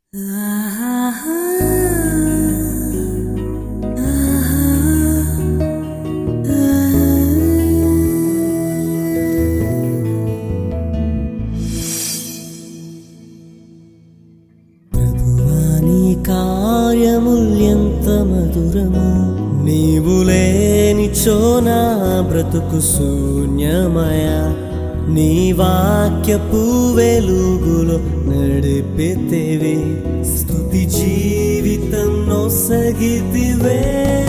కార్యముల్యంత మధురము నీవు లేనిచో నా బ్రతుకు శూన్యమయ నీ వాక్యపు వెలుగులో నడిపితివి స్తుతి జీవితం నొసగితివే